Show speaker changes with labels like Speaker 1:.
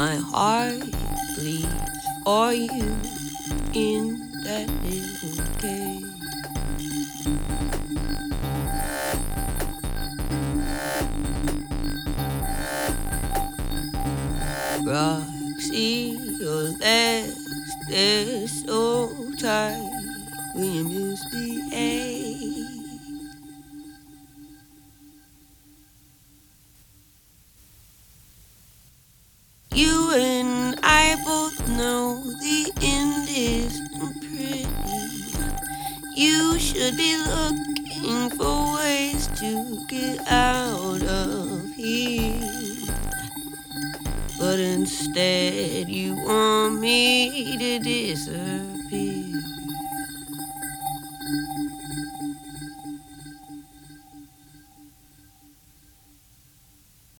Speaker 1: My heart bleeds for you in that little cave. Roxy, your legs, they're so tight when you misbehave. You and I both know the end isn't pretty. You should be looking for ways to get out of here. But instead you want me to disappear.